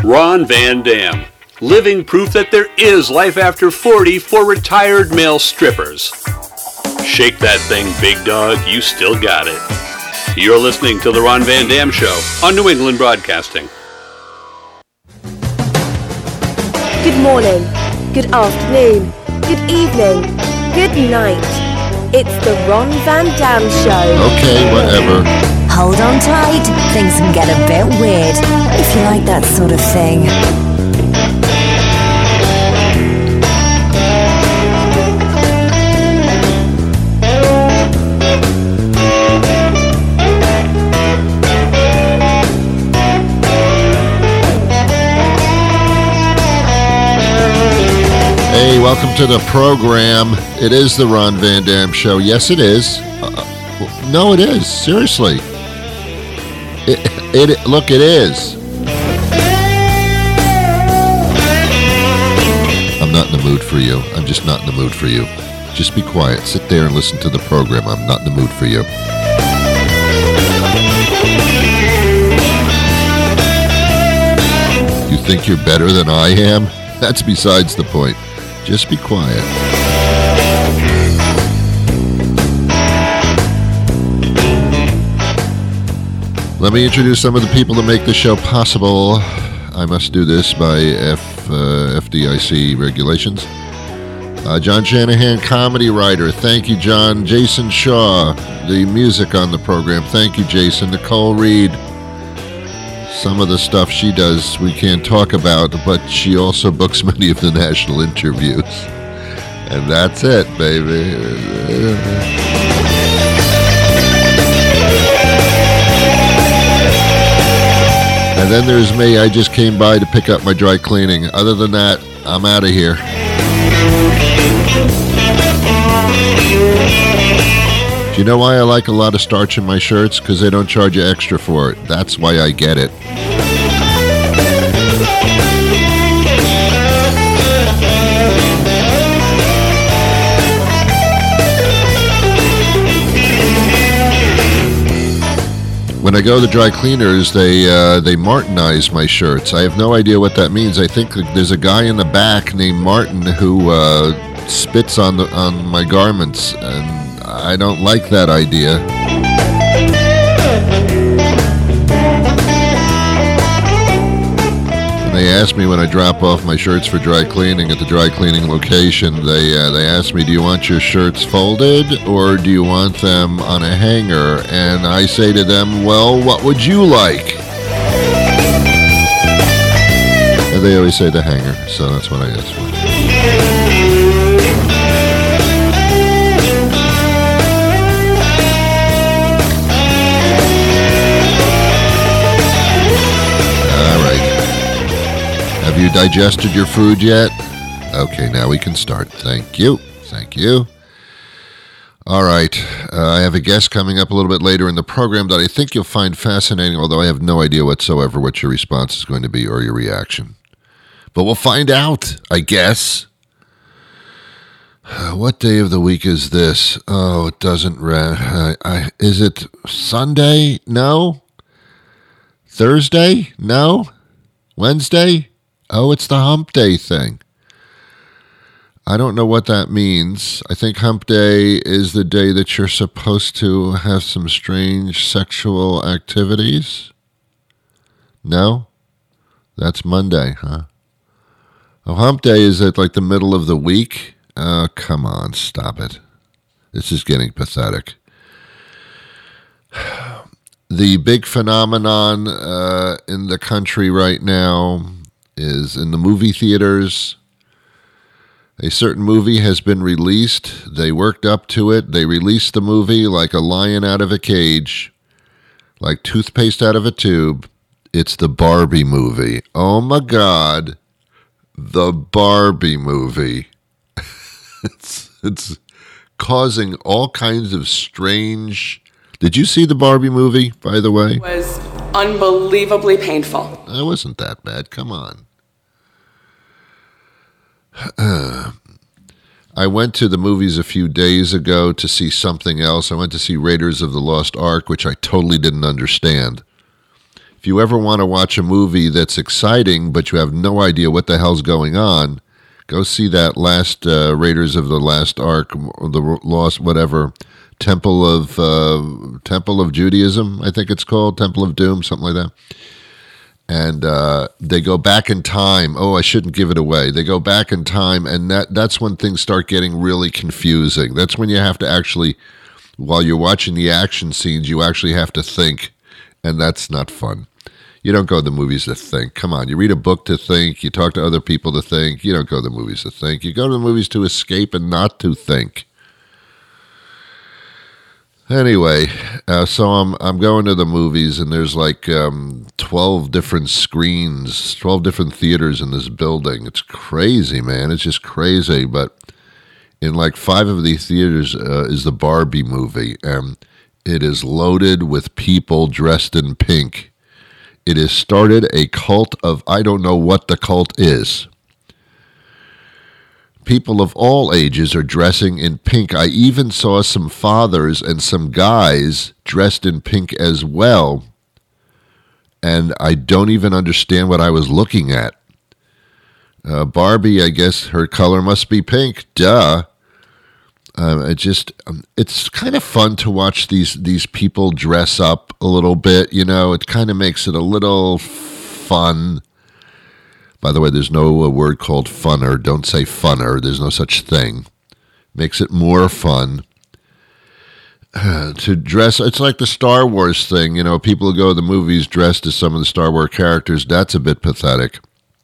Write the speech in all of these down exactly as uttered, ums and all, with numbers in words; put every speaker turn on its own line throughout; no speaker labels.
Ron Van Dam, living proof that there is life after forty for retired male strippers. Shake that thing, big dog, you still got it. You're listening to The Ron Van Dam Show on New England Broadcasting.
Good morning, good afternoon, good evening, good night. It's The Ron Van Dam Show.
Okay, whatever.
Hold on tight, things can get a bit weird, if you like that sort of thing.
Hey, welcome to the program. It is the Ron Van Dam Show. Yes, it is. Uh, no, it is. Seriously. It, it, look, it is. I'm not in the mood for you. I'm just not in the mood for you. Just be quiet. Sit there and listen to the program. I'm not in the mood for you. You think you're better than I am? That's besides the point. Just be quiet. Let me introduce some of the people that make the show possible. I must do this by F, uh, F D I C regulations. Uh, John Shanahan, comedy writer. Thank you, John. Jason Shaw, the music on the program. Thank you, Jason. Nicole Reed. Some of the stuff she does we can't talk about, but she also books many of the national interviews. And that's it, baby. And then there's me. I just came by to pick up my dry cleaning. Other than that, I'm out of here. Do you know why I like a lot of starch in my shirts? Because they don't charge you extra for it. That's why I get it. When I go to the dry cleaners, they uh, they Martinize my shirts. I have no idea what that means. I think there's a guy in the back named Martin who uh, spits on the on my garments, and I don't like that idea. And they ask me when I drop off my shirts for dry cleaning at the dry cleaning location, they uh, they ask me, do you want your shirts folded or do you want them on a hanger? And I say to them, well, what would you like? And they always say the hanger, so that's what I ask for. Have you digested your food yet? Okay, now we can start. Thank you. Thank you. All right. Uh, I have a guest coming up a little bit later in the program that I think you'll find fascinating, although I have no idea whatsoever what your response is going to be or your reaction. But we'll find out, I guess. Uh, what day of the week is this? Oh, it doesn't... Ra- I, I, is it Sunday? No. Thursday? No. Wednesday? Oh, it's the hump day thing. I don't know what that means. I think hump day is the day that you're supposed to have some strange sexual activities. No? That's Monday, huh? Oh, hump day is at like the middle of the week? Oh, come on, stop it. This is getting pathetic. The big phenomenon uh, in the country right now is in the movie theaters. A certain movie has been released. They worked up to it. They released the movie like a lion out of a cage, like toothpaste out of a tube. It's the Barbie movie. Oh my God, the Barbie movie. it's it's causing all kinds of strange... Did you see the Barbie movie, by the way?
It was unbelievably painful.
It wasn't that bad. Come on. Uh, I went to the movies a few days ago to see something else. I went to see Raiders of the Lost Ark, which I totally didn't understand. if you ever want to watch a movie that's exciting, but you have no idea what the hell's going on, go see that last uh, Raiders of the Last Ark, or the Lost, whatever, Temple of uh, Temple of Judaism, I think it's called, Temple of Doom, something like that. And uh, they go back in time. Oh, I shouldn't give it away. They go back in time, and that that's when things start getting really confusing. That's when you have to actually, while you're watching the action scenes, you actually have to think, and that's not fun. You don't go to the movies to think. Come on, you read a book to think. You talk to other people to think. You don't go to the movies to think. You go to the movies to escape and not to think. Anyway, uh, so I'm I'm going to the movies, and there's like um, twelve different screens, twelve different theaters in this building. It's crazy, man. It's just crazy. But in like five of these theaters uh, is the Barbie movie, and it is loaded with people dressed in pink. It has started a cult of, I don't know what the cult is. People of all ages are dressing in pink. I even saw some fathers and some guys dressed in pink as well. And I don't even understand what I was looking at. Uh, Barbie, I guess her color must be pink. Duh. Um, it just, um, it's kind of fun to watch these, these people dress up a little bit, you know, it kind of makes it a little fun. By the way, there's no uh, word called funner. Don't say funner. There's no such thing. Makes it more fun uh, to dress. It's like the Star Wars thing, you know, people who go to the movies dressed as some of the Star Wars characters. That's a bit pathetic.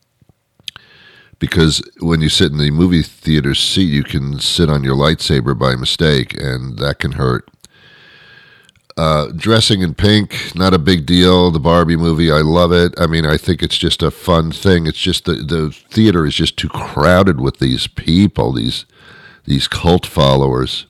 Because when you sit in the movie theater seat, you can sit on your lightsaber by mistake, and that can hurt. Uh, dressing in pink, not a big deal. The Barbie movie, I love it. I mean, I think it's just a fun thing. It's just the, the theater is just too crowded with these people, these these cult followers.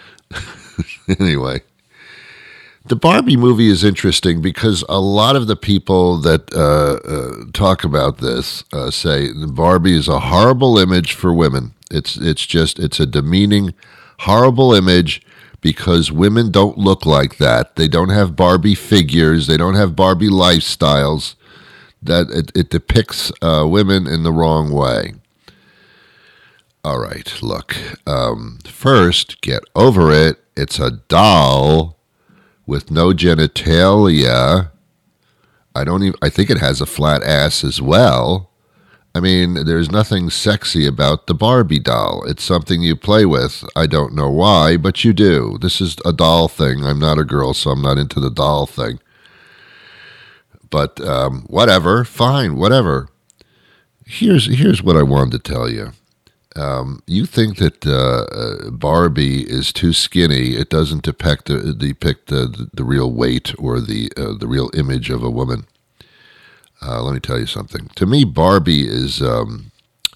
Anyway. The Barbie movie is interesting because a lot of the people that uh, uh, talk about this uh, say Barbie is a horrible image for women. It's it's just, it's a demeaning, horrible image because women don't look like that. They don't have Barbie figures. They don't have Barbie lifestyles. That it, it depicts uh, women in the wrong way. All right, look. Um, first, get over it. It's a doll with no genitalia. I don't even, I think it has a flat ass as well. I mean, there's nothing sexy about the Barbie doll. It's something you play with. I don't know why, but you do. This is a doll thing. I'm not a girl, so I'm not into the doll thing. But um, whatever, fine, whatever. Here's here's what I wanted to tell you. Um, you think that uh, Barbie is too skinny. It doesn't depict the, depict the, the real weight or the uh, the real image of a woman. Uh, let me tell you something. To me, Barbie is, um,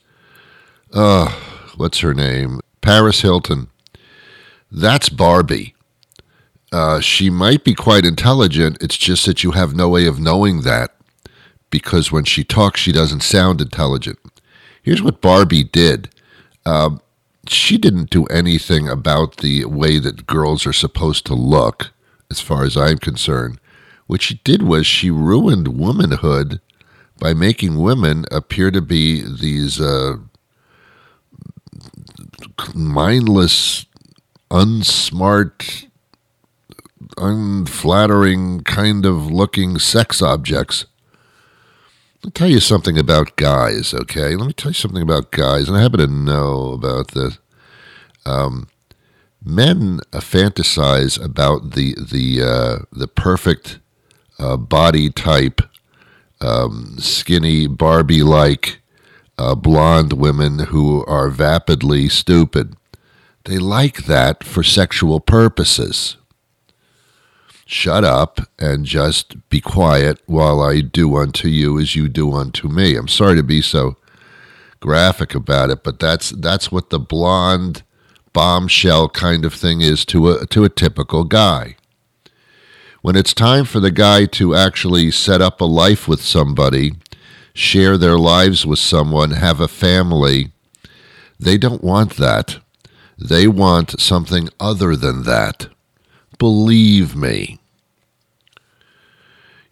uh, what's her name? Paris Hilton. That's Barbie. Uh, she might be quite intelligent. It's just that you have no way of knowing that because when she talks, she doesn't sound intelligent. Here's what Barbie did. Uh, she didn't do anything about the way that girls are supposed to look, as far as I'm concerned. What she did was she ruined womanhood by making women appear to be these uh, mindless, unsmart, unflattering kind of looking sex objects. Let me tell you something about guys, okay? Let me tell you something about guys, and I happen to know about this. Um, men uh, fantasize about the the uh, the perfect uh, body type, um, skinny Barbie-like uh, blonde women who are vapidly stupid. They like that for sexual purposes. Shut up and just be quiet while I do unto you as you do unto me. I'm sorry to be so graphic about it, but that's that's what the blonde bombshell kind of thing is to a to a typical guy. When it's time for the guy to actually set up a life with somebody, share their lives with someone, have a family, they don't want that. They want something other than that. Believe me.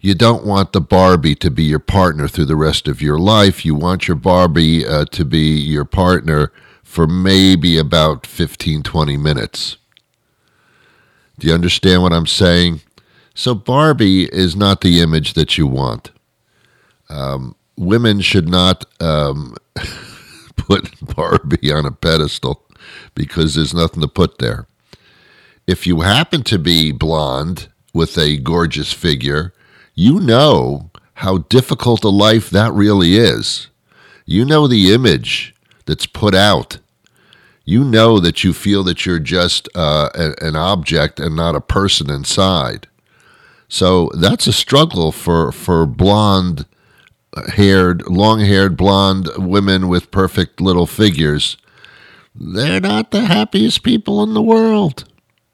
You don't want the Barbie to be your partner through the rest of your life. You want your Barbie uh, to be your partner for maybe about fifteen, twenty minutes. Do you understand what I'm saying? So Barbie is not the image that you want. Um, women should not um, put Barbie on a pedestal because there's nothing to put there. If you happen to be blonde with a gorgeous figure, you know how difficult a life that really is. You know the image that's put out. You know that you feel that you're just uh, a, an object and not a person inside. So that's a struggle for, for blonde-haired, long-haired blonde women with perfect little figures. They're not the happiest people in the world.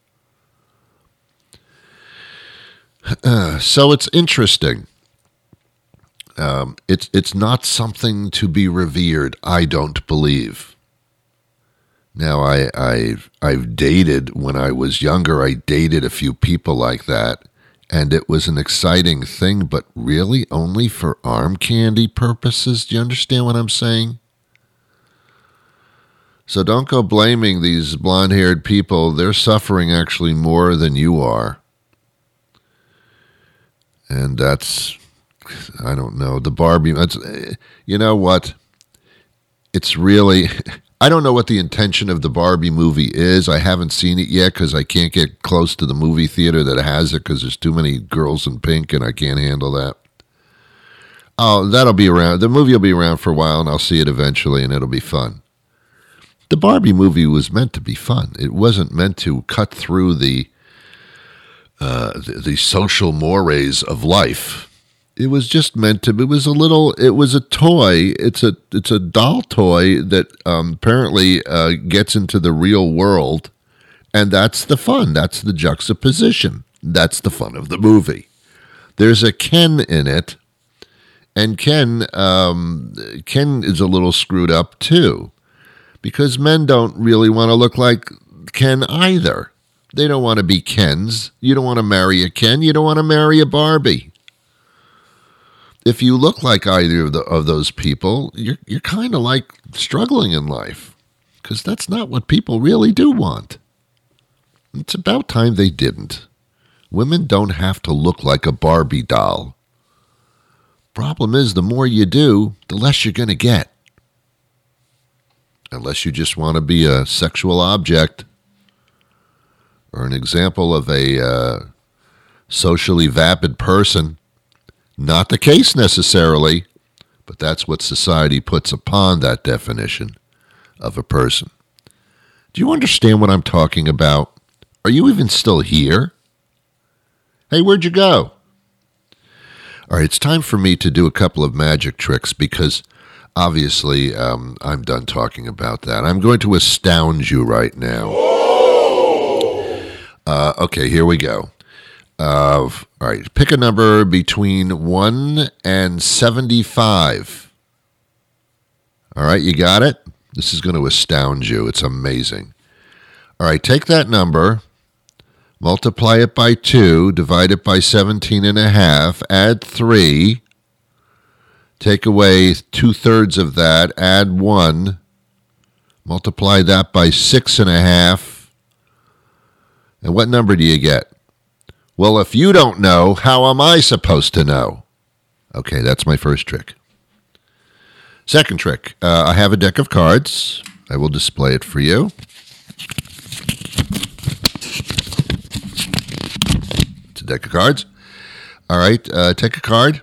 Uh, so it's interesting. Um, it's it's not something to be revered, I don't believe. Now, I, I've, I've dated, when I was younger, I dated a few people like that, and it was an exciting thing, but really only for arm candy purposes. Do you understand what I'm saying? So don't go blaming these blonde-haired people. They're suffering actually more than you are. And that's, I don't know, the Barbie, that's, you know what? It's really, I don't know what the intention of the Barbie movie is. I haven't seen it yet because I can't get close to the movie theater that has it because there's too many girls in pink and I can't handle that. Oh, that'll be around. The movie will be around for a while and I'll see it eventually and it'll be fun. The Barbie movie was meant to be fun. It wasn't meant to cut through the Uh, the, the social mores of life. It was just meant to. It was a little. It was a toy. It's a. It's a doll toy that um, apparently uh, gets into the real world, and that's the fun. That's the juxtaposition. That's the fun of the movie. There's a Ken in it, and Ken. Um, Ken is a little screwed up too, because men don't really want to look like Ken either. They don't want to be Kens. You don't want to marry a Ken. You don't want to marry a Barbie. If you look like either of, the, of those people, you're, you're kind of like struggling in life because that's not what people really do want. It's about time they didn't. Women don't have to look like a Barbie doll. Problem is, the more you do, the less you're going to get. Unless you just want to be a sexual object. Or an example of a uh, socially vapid person. Not the case necessarily, but that's what society puts upon that definition of a person. Do you understand what I'm talking about? Are you even still here? Hey, where'd you go? All right, it's time for me to do a couple of magic tricks because obviously um, I'm done talking about that. I'm going to astound you right now. Uh, okay, here we go. Uh, all right, pick a number between one and seventy-five. All right, you got it? This is going to astound you. It's amazing. All right, take that number, multiply it by two, divide it by seventeen and a half, add three, take away two-thirds of that, add one, multiply that by six and a half, and what number do you get? Well, if you don't know, how am I supposed to know? Okay, that's my first trick. Second trick, uh, I have a deck of cards. I will display it for you. It's a deck of cards. All right, uh, take a card.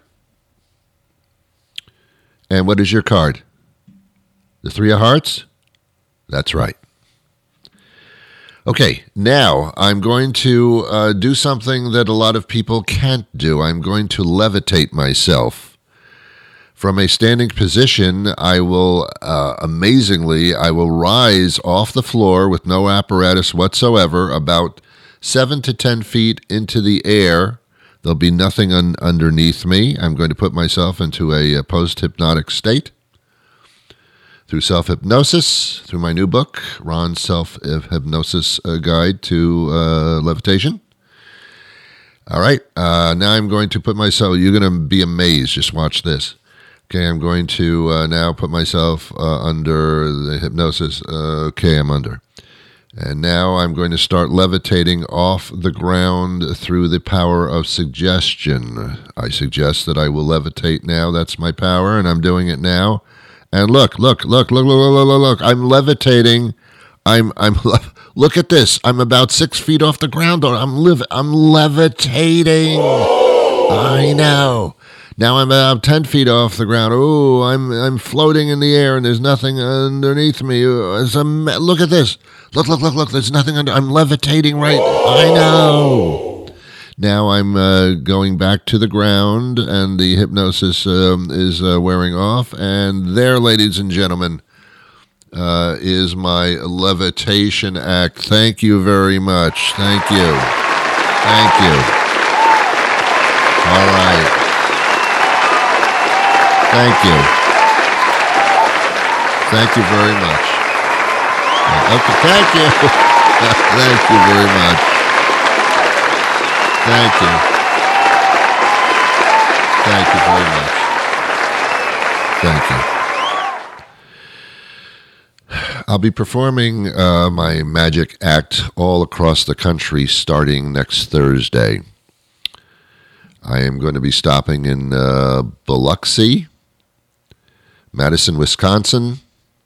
And what is your card? The Three of Hearts? That's right. Okay, now I'm going to uh, do something that a lot of people can't do. I'm going to levitate myself. From a standing position, I will, uh, amazingly, I will rise off the floor with no apparatus whatsoever, about seven to ten feet into the air. There'll be nothing un- underneath me. I'm going to put myself into a, a post-hypnotic state. Through self-hypnosis, through my new book, Ron's Self-Hypnosis uh, Guide to uh, Levitation. All right. Uh, now I'm going to put myself, you're going to be amazed. Just watch this. Okay, I'm going to uh, now put myself uh, under the hypnosis. Uh, okay, I'm under. And now I'm going to start levitating off the ground through the power of suggestion. I suggest that I will levitate now. That's my power, and I'm doing it now. And look, look, look, look, look, look, look, look. I'm levitating. I'm, I'm, look at this. I'm about six feet off the ground. I'm live. I'm levitating. I know. Now I'm about ten feet off the ground. Oh, I'm I'm floating in the air, and there's nothing underneath me. It's a, look at this. Look, look, look, look. There's nothing under. I'm levitating right. I know. Now I'm uh, going back to the ground, and the hypnosis um, is uh, wearing off. And there, ladies and gentlemen, uh, is my levitation act. Thank you very much. Thank you. Thank you. All right. Thank you. Thank you very much. Okay, thank you. Thank you very much. Thank you. Thank you very much. Thank you. I'll be performing uh, my magic act all across the country starting next Thursday. I am going to be stopping in uh, Biloxi, Madison, Wisconsin,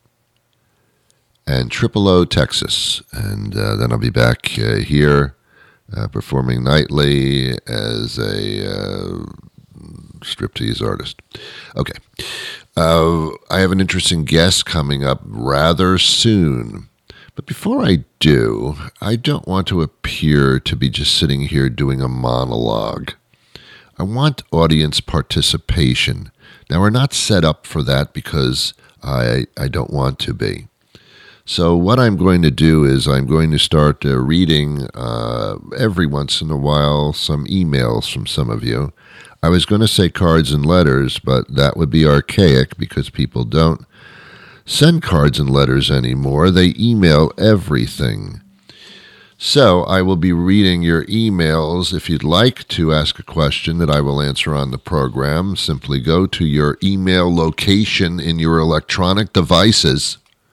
and Tripolo, Texas. And uh, then I'll be back uh, here uh, performing nightly as a uh, striptease artist. Okay. Uh, I have an interesting guest coming up rather soon. But before I do, I don't want to appear to be just sitting here doing a monologue. I want audience participation. Now, we're not set up for that because I I don't want to be. So what I'm going to do is I'm going to start uh, reading uh, every once in a while some emails from some of you. I was going to say cards and letters, but that would be archaic because people don't send cards and letters anymore. They email everything. So I will be reading your emails. If you'd like to ask a question that I will answer on the program, simply go to your email location in your electronic devices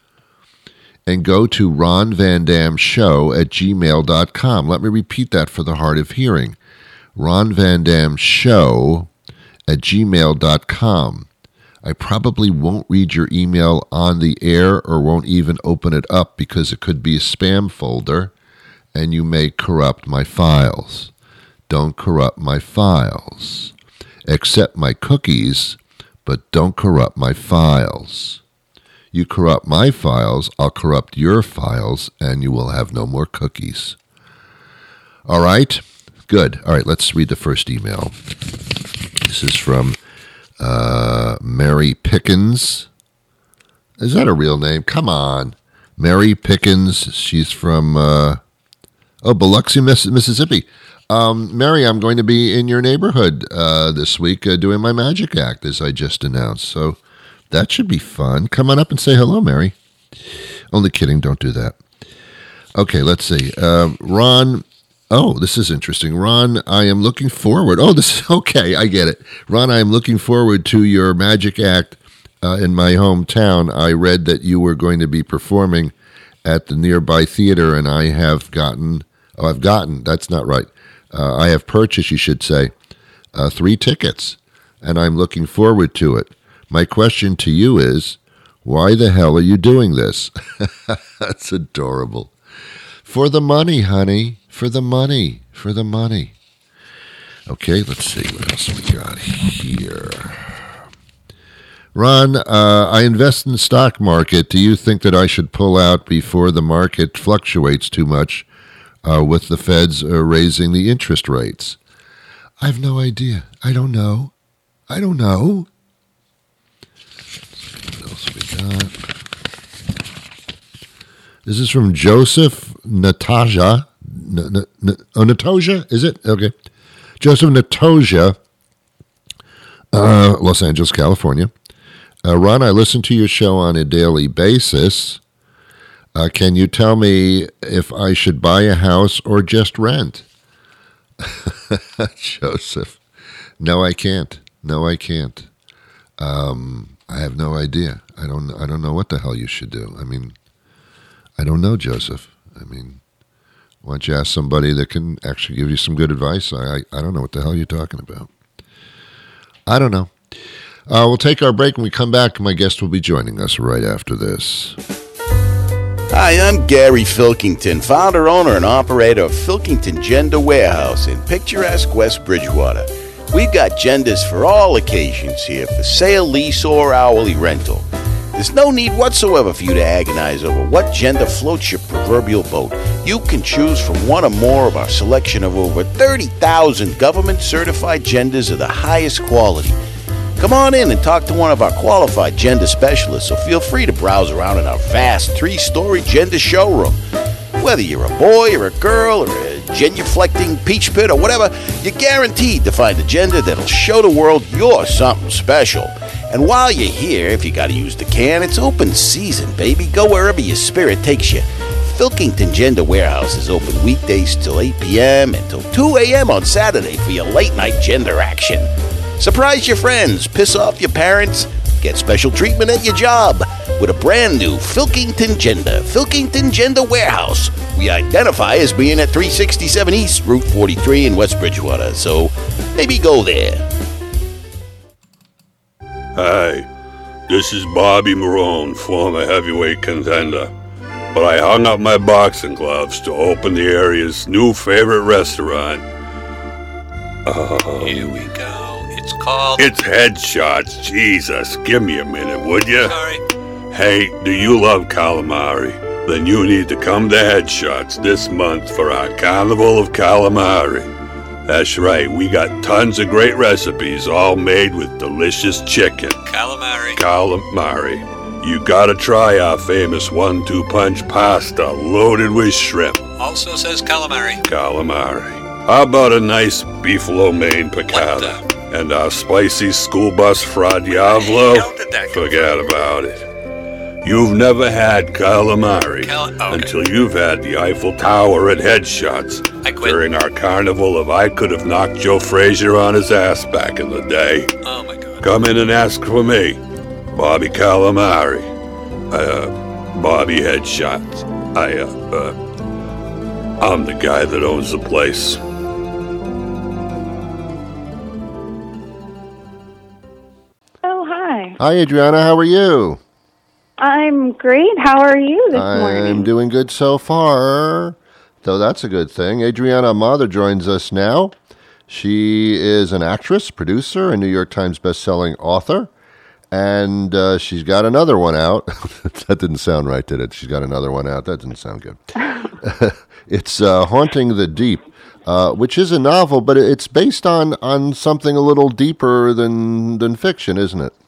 and go to ron van dam show at gmail dot com. Let me repeat that for the hard of hearing. ron van dam show at gmail dot com. I probably won't read your email on the air or won't even open it up because it could be a spam folder. And you may corrupt my files. Don't corrupt my files. Accept my cookies, but don't corrupt my files. You corrupt my files, I'll corrupt your files, and you will have no more cookies. All right? Good. All right, let's read the first email. This is from uh, Mary Pickens. Is that a real name? Come on. Mary Pickens. She's from... Uh, Oh, Biloxi, Mississippi. Um, Mary, I'm going to be in your neighborhood uh, this week uh, doing my magic act, as I just announced. So that should be fun. Come on up and say hello, Mary. Only kidding. Don't do that. Okay, let's see. Uh, Ron. Oh, this is interesting. Ron, I am looking forward. Oh, this is okay. I get it. Ron, I am looking forward to your magic act uh, in my hometown. I read that you were going to be performing at the nearby theater, and I have gotten, oh, I've gotten, that's not right. Uh, I have purchased, you should say, uh, three tickets, and I'm looking forward to it. My question to you is, why the hell are you doing this? That's adorable. For the money, honey. For the money. For the money. Okay, let's see what else we got here. Ron, uh, I invest in the stock market. Do you think that I should pull out before the market fluctuates too much uh, with the feds uh, raising the interest rates? I have no idea. I don't know. I don't know. What else we got? This is from Joseph Natasha. N- N- N- oh, Natasha? Is it? Okay. Joseph Natasha, uh, Los Angeles, California. Uh, Ron, I listen to your show on a daily basis. Uh, can you tell me if I should buy a house or just rent? Joseph. No, I can't. No, I can't. Um, I have no idea. I don't. I don't know what the hell you should do. I mean, I don't know, Joseph. I mean, why don't you ask somebody that can actually give you some good advice? I. I, I don't know what the hell you're talking about. I don't know. Uh, we'll take our break. When we come back, my guest will be joining us right after this.
Hi, I'm Gary Filkington, founder, owner, and operator of Filkington Gender Warehouse in picturesque West Bridgewater. We've got genders for all occasions here for sale, lease, or hourly rental. There's no need whatsoever for you to agonize over what gender floats your proverbial boat. You can choose from one or more of our selection of over thirty thousand government-certified genders of the highest quality. Come on in and talk to one of our qualified gender specialists, or feel free to browse around in our vast three-story gender showroom. Whether you're a boy or a girl or a genuflecting peach pit or whatever, you're guaranteed to find a gender that'll show the world you're something special. And while you're here, if you gotta use the can, it's open season, baby. Go wherever your spirit takes you. Filkington Gender Warehouse is open weekdays till eight p.m. and till two a.m. on Saturday for your late-night gender action. Surprise your friends, piss off your parents, get special treatment at your job with a brand new Filkington Gender, Filkington Gender Warehouse. We identify as being at three sixty-seven East, Route forty-three in West Bridgewater, so maybe go there.
Hi, this is Bobby Marone, former heavyweight contender. But I hung up my boxing gloves to open the area's new favorite restaurant. Um,
Here we go. It's called...
It's Headshots. Jesus, give me a minute, would you?
Sorry.
Hey, do you love calamari? Then you need to come to Headshots this month for our Carnival of Calamari. That's right, we got tons of great recipes, all made with delicious chicken.
Calamari.
Calamari. You gotta try our famous one two punch pasta loaded with shrimp.
Also says calamari.
Calamari. How about a nice beef lo mein piccata? And our spicy school bus fra diavolo?
Hey, how did that go?
Forget about it. You've never had calamari
Cal- okay.
until you've had the Eiffel Tower at Headshots
I quit.
during our carnival of I Could Have Knocked Joe Frazier on his ass back in the day.
Oh my god.
Come in and ask for me, Bobby Calamari. Uh, Bobby Headshots. I, uh, uh, I'm the guy that owns the place.
Oh, hi.
Hi, Adriana. How are you?
I'm great. How are you this
I'm
morning?
doing good so far. So that's a good thing. Adriana Mather joins us now. She is an actress, producer, and New York Times bestselling author. And uh, she's got another one out. That didn't sound right, did it? She's got another one out. That didn't sound good. It's uh, Haunting the Deep, uh, which is a novel, but it's based on, on something a little deeper than, than fiction, isn't it?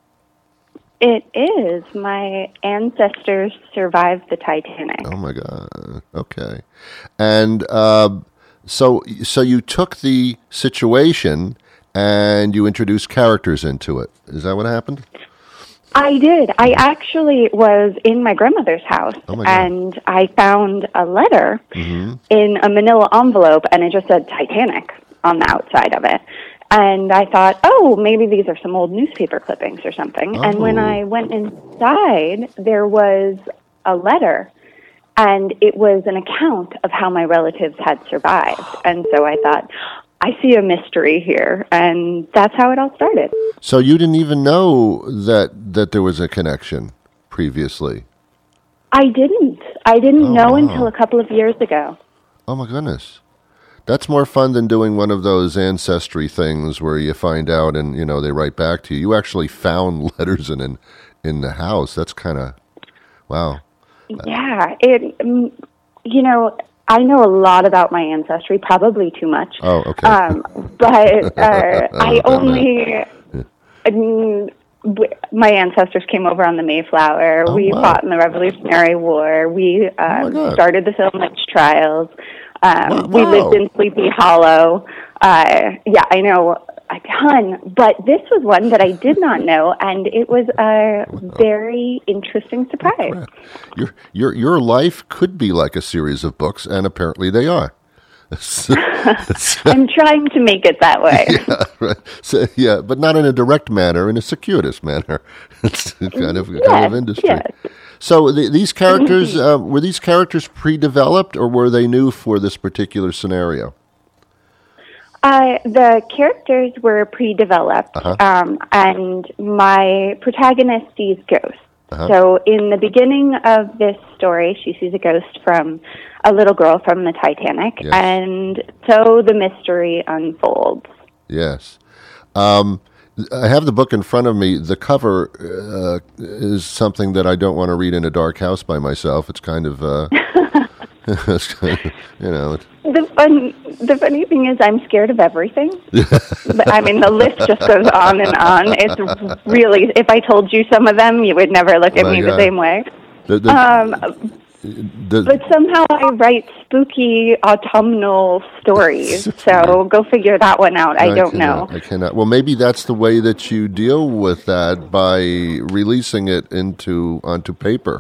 It is. My ancestors survived the Titanic.
Oh, my God. Okay. And uh, so, so you took the situation and you introduced characters into it. Is that what happened?
I did. I actually was in my grandmother's house,
Oh, my God.
and I found a letter
Mm-hmm.
in a manila envelope, and it just said Titanic on the outside of it. And I thought, oh, maybe these are some old newspaper clippings or something. And when
Oh.
I went inside, there was a letter, and it was an account of how my relatives had survived. And so I thought, I see a mystery here, and that's how it all started.
So you didn't even know that, that there was a connection previously?
I didn't. I didn't
Oh,
know
wow.
until a couple of years ago.
Oh, my goodness. That's more fun than doing one of those ancestry things where you find out and, you know, they write back to you. You actually found letters in in, in the house. That's kind of, wow.
Yeah, it. mm, You know, I know a lot about my ancestry, probably too much.
Oh, okay.
Um, but uh, I
Oh,
only. mm, w- My ancestors came over on the Mayflower.
Oh,
we
wow.
fought in the Revolutionary War. We
Oh, my
um,
God.
started the Film Witch Trials. Um,
Wow.
We lived in Sleepy Hollow. Uh, yeah, I know a ton, but this was one that I did not know, and it was a very interesting surprise.
Your your your life could be like a series of books, and apparently they are.
I'm trying to make it that way.
Yeah, right. So, yeah, but not in a direct manner, in a circuitous manner. It's kind of
Yes,
kind of industry.
yes.
So the, these characters uh, were these characters pre-developed, or were they new for this particular scenario?
Uh, the characters were pre-developed,
Uh-huh.
um, and my protagonist sees ghosts.
Uh-huh.
So in the beginning of this story, she sees a ghost from a little girl from the Titanic,
Yes.
and so the mystery unfolds.
Yes. Um, I have the book in front of me. The cover uh, is something that I don't want to read in a dark house by myself. It's kind of, uh, it's kind of you know. It's,
The fun, the funny thing is, I'm scared of everything. But, I mean, the list just goes on and on. It's really, if I told you some of them, you would never look at
Oh my
me
God.
the same way.
the, the,
Um,
the,
but somehow I write spooky autumnal stories. So go figure that one out. I don't
cannot,
know.
I cannot. Well, maybe that's the way that you deal with that, by releasing it into onto paper.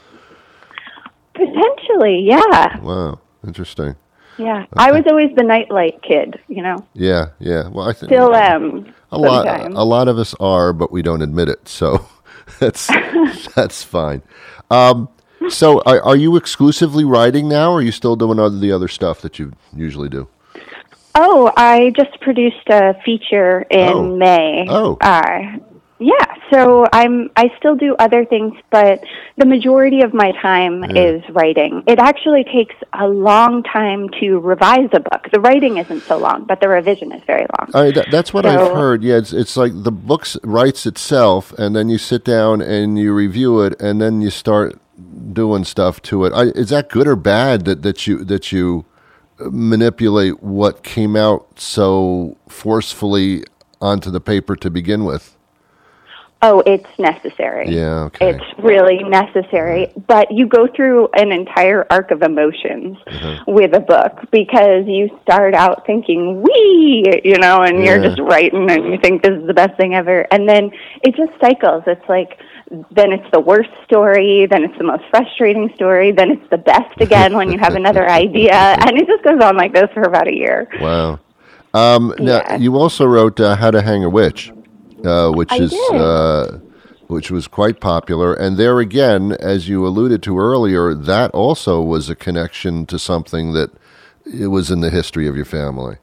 Potentially, yeah.
Wow, interesting.
Yeah. I was always the nightlight kid, you know.
Yeah, yeah. Well, I think
Still am.
a lot.
sometimes.
A lot of us are, but we don't admit it. So that's that's fine. Um, so, are, are you exclusively writing now, or are you still doing all the other stuff that you usually do?
Oh, I just produced a feature in
Oh.
May.
Oh.
Uh, yeah, so I'm I still do other things, but the majority of my time
Yeah.
is writing. It actually takes a long time to revise a book. The writing isn't so long, but the revision is very long.
I, that, that's what
So-
I've heard. Yeah, it's, it's like the book writes itself, and then you sit down and you review it, and then you start doing stuff to it. I, is that good or bad that, that you that you manipulate what came out so forcefully onto the paper to begin with?
Oh, it's necessary.
Yeah, okay.
It's really necessary. But you go through an entire arc of emotions
Mm-hmm.
with a book, because you start out thinking, wee, you know, and you're
Yeah.
just writing and you think this is the best thing ever. And then it just cycles. It's like, then it's the worst story, then it's the most frustrating story, then it's the best again when you have another idea. And it just goes on like this for about a year.
Wow. Um, now,
Yeah.
you also wrote uh, How to Hang a Witch, uh, which
I
is
did.
uh, which was quite popular. And there again, as you alluded to earlier, that also was a connection to something that it was in the history of your family.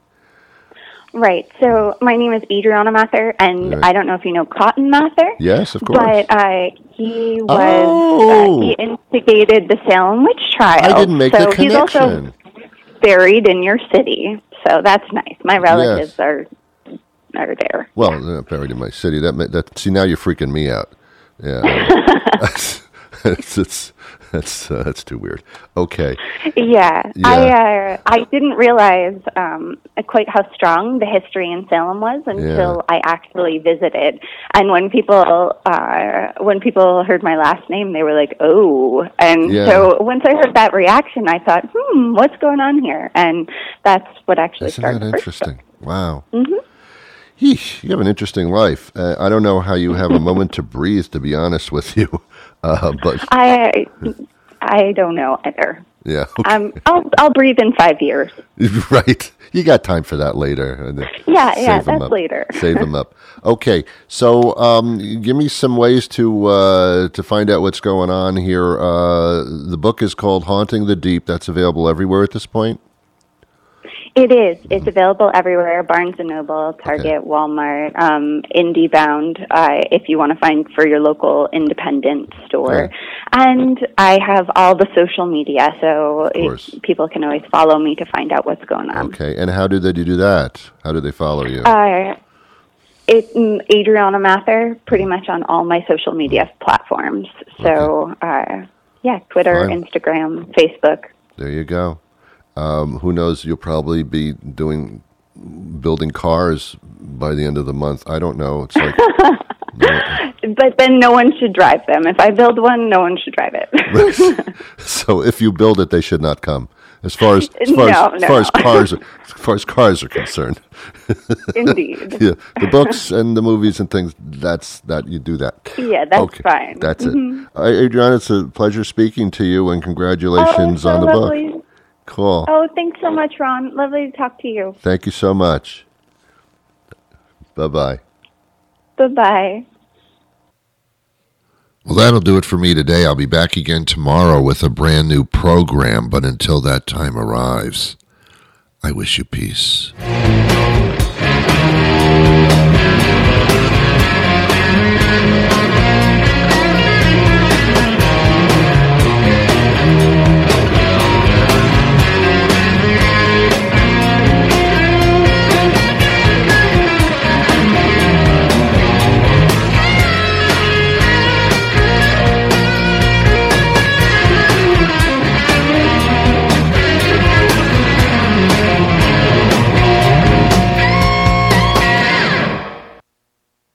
Right. So my name is Adriana Mather, and
Right.
I don't know if you know Cotton Mather.
Yes, of course.
But uh, he was
Oh.
uh, he instigated the Salem witch trial.
I didn't make
so
the
he's also
connection.
buried in your city. So that's nice. My relatives are are there.
Well, uh, buried in my city. That ma- that see, now you're freaking me out. Yeah, that's it's, it's that's uh, that's too weird. Okay.
Yeah,
Yeah.
I uh, I didn't realize um, quite how strong the history in Salem was until I actually visited. And when people uh, when people heard my last name, they were like, "Oh!" And
Yeah.
so once I heard that reaction, I thought, "Hmm, what's going on here?" And that's what actually
Isn't
started
that
the first
interesting?
book.
Wow. Mm-hmm. Yeesh, you have an interesting life. Uh, I don't know how you have a moment to breathe, to be honest with you. Uh, but
I I don't know either.
yeah, okay.
Um, I'll I'll breathe in five years.
Right. You got time for that later. And then
Yeah, yeah,
save 'em
that's
up.
later.
Save them up. Okay, so um, give me some ways to uh, to find out what's going on here. Uh, the book is called Haunting the Deep. That's available everywhere at this point.
It is. It's available everywhere: Barnes and Noble, Target, Walmart, um, IndieBound. Uh, if you want to find for your local independent store,
Yeah.
and I have all the social media, so
course.
it, people can always follow me to find out what's going on.
Okay, and how do they do that? How do they follow you?
Uh, it's mm, Adriana Mather, pretty much on all my social media platforms. So, uh, yeah, Twitter,
Fine.
Instagram, Facebook.
There you go. Um, who knows? You'll probably be doing building cars by the end of the month. I don't know. It's like no,
But then no one should drive them. If I build one, no one should drive it.
so if you build it, they should not come. As far as as far,
No,
as, as,
no.
far as cars, as far as cars are concerned,
Indeed.
yeah, the books and the movies and things. That's that you do that.
Yeah, that's
okay,
fine.
That's
Mhm.
it. Uh, Adriana, it's a pleasure speaking to you, and congratulations
Oh, so
on the
lovely.
book. Cool.
Oh, thanks so much, Ron. Lovely to talk to you.
Thank you so much. Bye-bye.
Bye-bye.
Well, that'll do it for me today. I'll be back again tomorrow with a brand new program, but until that time arrives, I wish you peace.